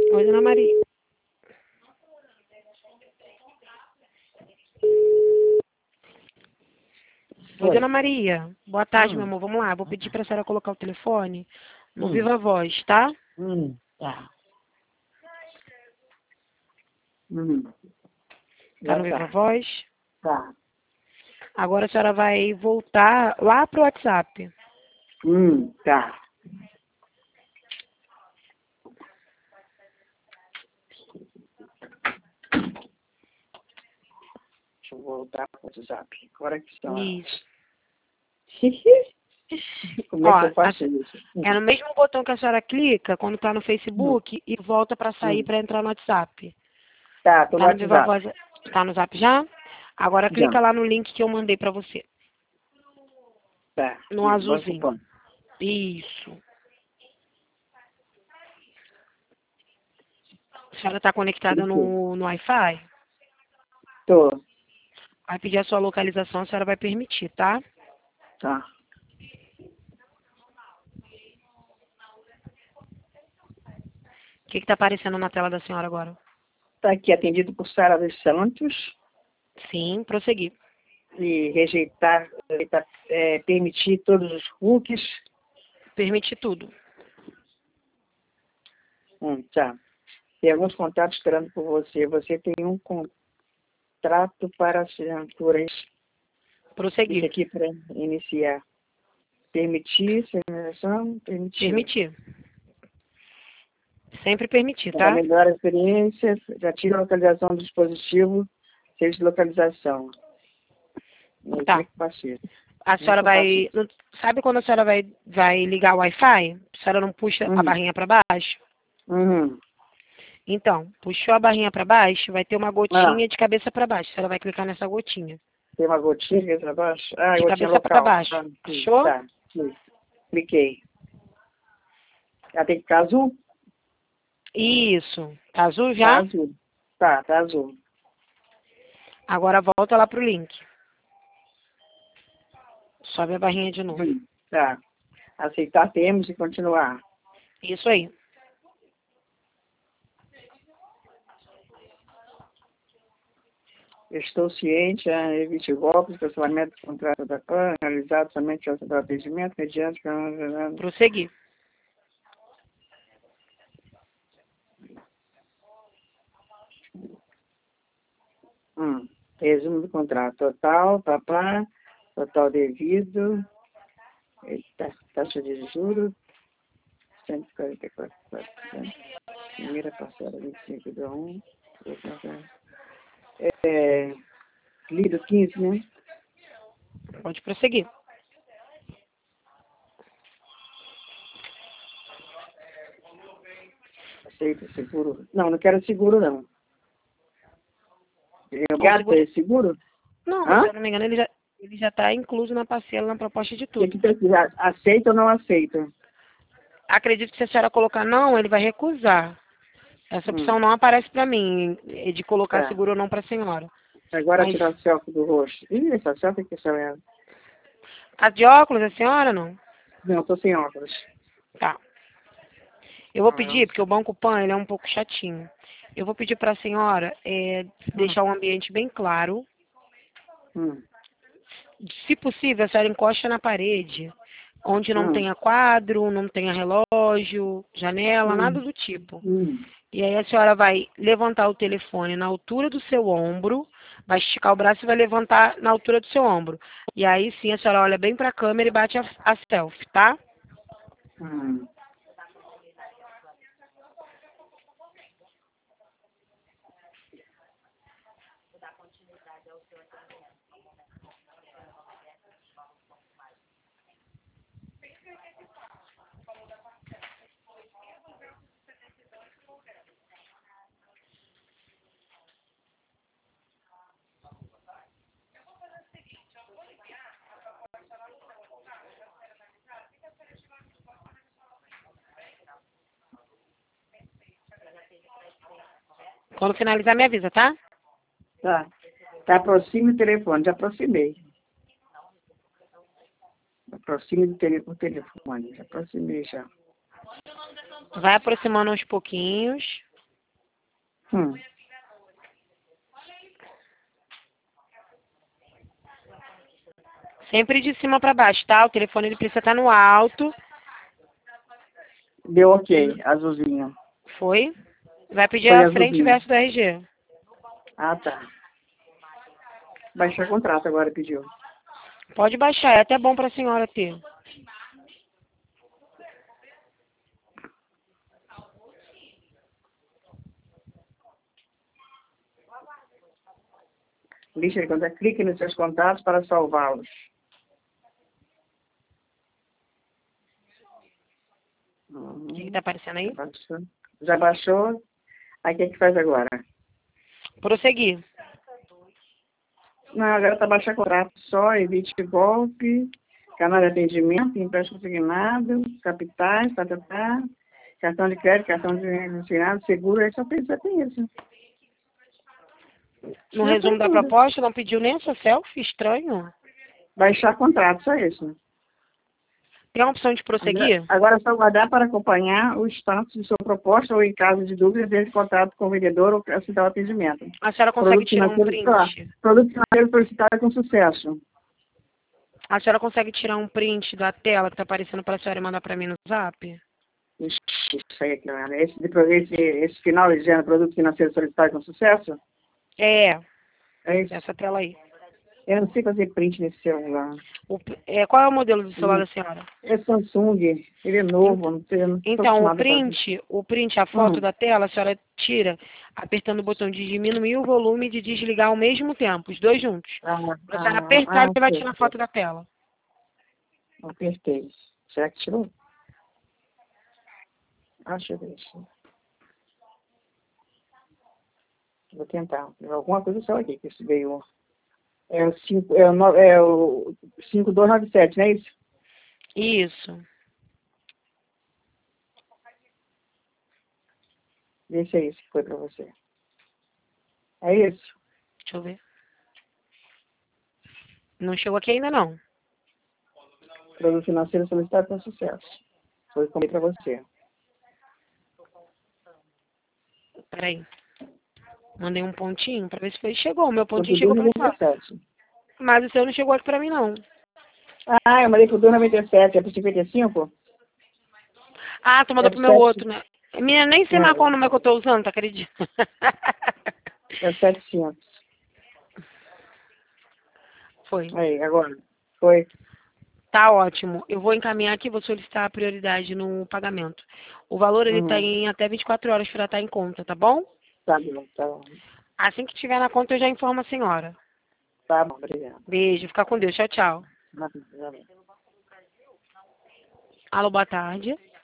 Oi, Dona Maria. Oi, Dona Maria. Boa tarde, meu amor. Vamos lá. Vou pedir para a senhora colocar o telefone no Viva Voz, tá? Tá. Tá no Viva Voz? Tá. Agora a senhora vai voltar lá pro WhatsApp. Tá. Deixa eu voltar pro WhatsApp. Agora que são. Isso. Como é que eu faço isso? É no mesmo botão que a senhora clica quando tá no Facebook e volta para sair para entrar no WhatsApp. Tá, tô no Tá no Viva WhatsApp. Voz? Tá no Zap já? Agora clica Já. lá no link que eu mandei para você. Tá. No azulzinho. Isso. A senhora tá conectada no Wi-Fi? Tô. Vai pedir a sua localização, a senhora vai permitir, tá? Tá. O que tá aparecendo na tela da senhora agora? Tá aqui, atendido por Sara dos Santos. Sim, prosseguir. E permitir todos os cookies. Permitir tudo. Tá. Tem alguns contatos esperando por você. Você tem um contrato para assinaturas. Prosseguir. Isso aqui para iniciar. Permitir, segmentação, permitir. Permitir. Sempre permitir, Para tá? melhor experiência, já tira a localização do dispositivo, seja de localização. Tá. A senhora vai... Sabe quando a senhora vai ligar o Wi-Fi? A senhora não puxa a barrinha para baixo? Então, puxou a barrinha para baixo, vai ter uma gotinha de cabeça para baixo. A senhora vai clicar nessa gotinha. Tem uma gotinha aqui para baixo? Ah, de gotinha cabeça para local. baixo. Achou? Tá. Cliquei. Ela tem que ficar azul? Isso. Tá azul já? Tá azul. Tá azul. Agora volta lá pro link. Sobe a barrinha de novo. Tá. Aceitar termos e continuar. Isso aí. Estou ciente, evite golpes, cancelamento do contrato da PAN, realizado somente ao atendimento, mediante... Prosseguir. Resumo do contrato. Total devido, taxa de juros, 144%, primeira parcela 25 de 1, lido 15, né? Pode prosseguir. Aceita seguro? Não quero seguro, não. Gato é seguro? Não, mas se eu não me engano, ele já está incluso na parcela, na proposta de tudo. O que precisa? Aceita ou não aceita? Acredito que se a senhora colocar não, ele vai recusar. Essa opção não aparece para mim, de colocar seguro ou não para a senhora. Agora tirar o selfie do rosto. Ih, essa selfie que são ela. Tá de óculos a senhora, não? Não, tô sem óculos. Tá. Eu vou pedir, porque o Banco Pan, ele é um pouco chatinho. Eu vou pedir para a senhora deixar o ambiente bem claro. Se possível, a senhora encosta na parede, onde não tenha quadro, não tenha relógio, janela, nada do tipo. E aí a senhora vai levantar o telefone na altura do seu ombro, vai esticar o braço e vai levantar na altura do seu ombro. E aí sim a senhora olha bem para a câmera e bate a selfie, tá? Quando finalizar, me avisa, tá? Tá. Aproxime o telefone. Já aproximei. Aproxime o telefone. Já aproximei já. Vai aproximando aos pouquinhos. Hum. Sempre de cima para baixo, tá? O telefone ele precisa estar no alto. Deu ok, azulzinho. Foi? Vai pedir Foi a frente e azulzinho. verso do RG. Ah, tá. Baixar contrato agora, pediu. Pode baixar, é até bom para a senhora ter. Lista de contatos. Clique nos seus contatos para salvá-los. O que está aparecendo aí? Já baixou? Aí o que faz agora? Prosseguir. Não, agora está baixar contrato só, evite golpe, canal de atendimento, empréstimo consignado, capitais, cartão de crédito, cartão de consignado, seguro, aí só tem isso. No Já resumo tem da tudo. proposta, não pediu nem essa selfie? Estranho. Baixar contrato, só isso. Tem a opção de prosseguir? Agora é só guardar para acompanhar o status de sua proposta ou, em caso de dúvidas, entre em contato com o vendedor ou aceitar o atendimento. A senhora consegue tirar um print? Produto financeiro solicitado com sucesso. A senhora consegue tirar um print da tela que está aparecendo para a senhora e mandar para mim no zap? Ixi, isso aí, cara. Esse final dizendo produto financeiro solicitado com sucesso? É, É isso. essa tela aí. Eu não sei fazer print nesse celular. Qual é o modelo do celular da senhora? É Samsung, ele é novo, não sei, eu não estou Então, acostumada o print, a foto da tela, a senhora tira apertando o botão de diminuir o volume e de desligar ao mesmo tempo, os dois juntos. A senhora apertar, ele vai tirar a foto da tela. Apertei. Será que tirou? Deixa eu ver isso. Vou tentar. Alguma coisa só aqui que isso veio. É o 5297, não é isso? Isso. Vê se é isso que foi para você. É isso? Deixa eu ver. Não chegou aqui ainda, não. Produto financeiro solicitado com sucesso. Foi comer para você. Peraí. Mandei um pontinho para ver se foi. Chegou, o meu pontinho chegou para fora. Mas o seu não chegou aqui para mim, não. Eu mandei pro 297, é pro 55? Ah, tu mandou pro meu outro, né? Minha, nem sei mais qual número que eu tô usando, tá acreditando? É 700. Foi. Aí, agora. Foi. Tá ótimo. Eu vou encaminhar aqui, vou solicitar a prioridade no pagamento. O valor, ele tá em até 24 horas para estar em conta, tá bom? Tá bom, tá bom. Assim que tiver na conta, eu já informo a senhora. Tá bom, obrigado. Beijo, fica com Deus. Tchau, tchau. Alô, boa tarde.